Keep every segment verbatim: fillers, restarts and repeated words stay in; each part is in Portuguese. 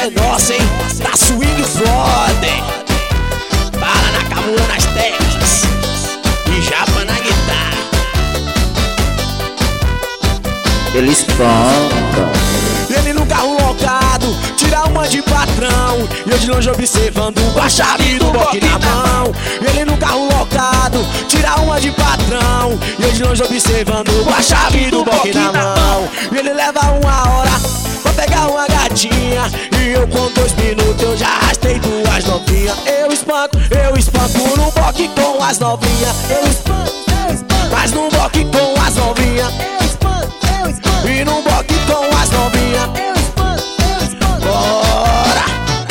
é nossa, hein? Da Swing Foden. Bala na camura nas teclas e japa na guitarra. Ele espanca. Ele no carro locado, tira uma de patrão, e eu de longe observando com a chave do boque na mão. Ele no carro locado, tira uma de patrão, e eu de longe observando com a chave do boque na mão. Ele leva uma hora pra pegar uma gatinha, e eu com dois minutos eu já arrastei duas novinhas. Eu espanco, eu espanco no boque com as novinhas. Eu espanco, eu espanco, mas no boque com as novinhas. Eu espanco, eu espanco, e no boque com as novinhas. Eu espanco, eu espanco. Bora!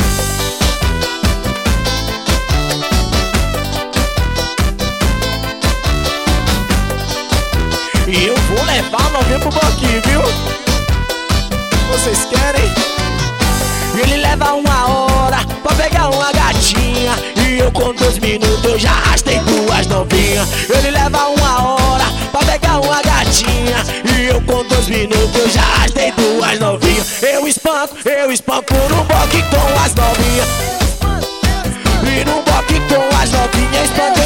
E eu vou levar a novinha pro boque, viu? Vocês querem? Ele leva uma hora pra pegar uma gatinha, e eu com dois minutos eu já arrastei duas novinhas. Ele leva uma hora pra pegar uma gatinha, e eu com dois minutos eu já arrastei duas novinhas. Eu espanco, eu espanco no boque com as novinhas. E no boque com as novinhas espanco.